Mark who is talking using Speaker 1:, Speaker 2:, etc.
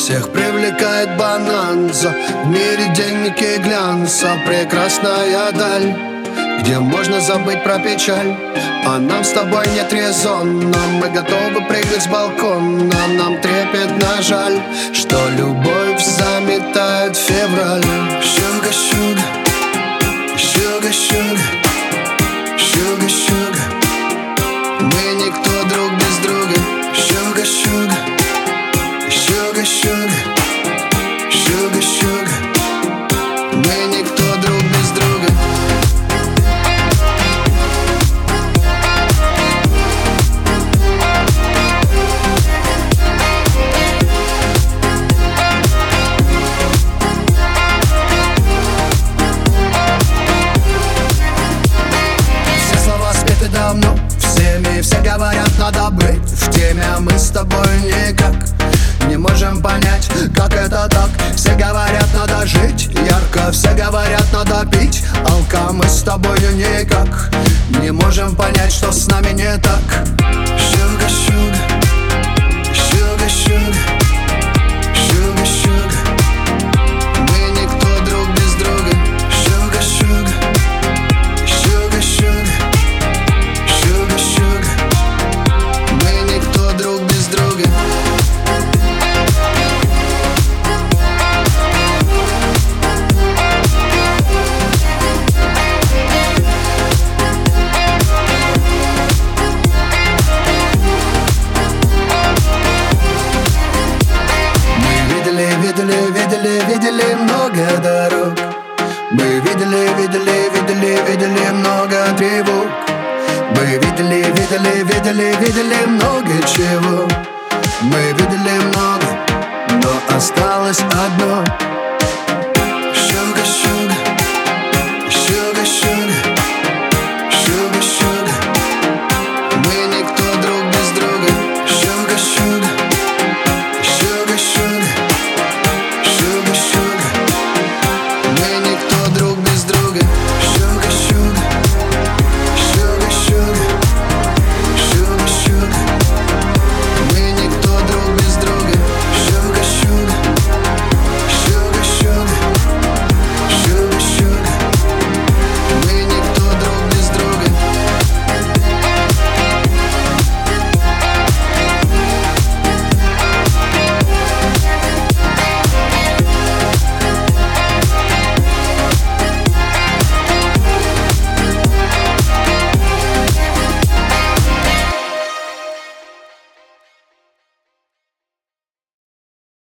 Speaker 1: Всех привлекает бананза, в мире денег и глянца. Прекрасная даль, где можно забыть про печаль. А нам с тобой нет резона, мы готовы прыгать с балкона. Нам трепетно жаль, что любовь заметает февраль. Sugar, sugar, sugar, sugar, sugar, sugar. Мы никто друг без друга. Sugar, sugar, sugar, sugar, sugar, sugar. Мы никто друг без друга. Давно всеми, все говорят, надо быть в теме, а мы с тобой никак не можем понять, как это так. Все говорят, надо жить ярко, все говорят, надо пить алка. Мы с тобой никак не можем понять, что с нами не так. Sugar, sugar, sugar, sugar, sugar, sugar. Мы никто друг без друга. Sugar, sugar, sugar, sugar, sugar, sugar. Мы никто друг без друга. Видели много дорог. Мы видели много тревог. Мы видели много чего. Мы видели много, но осталось одно.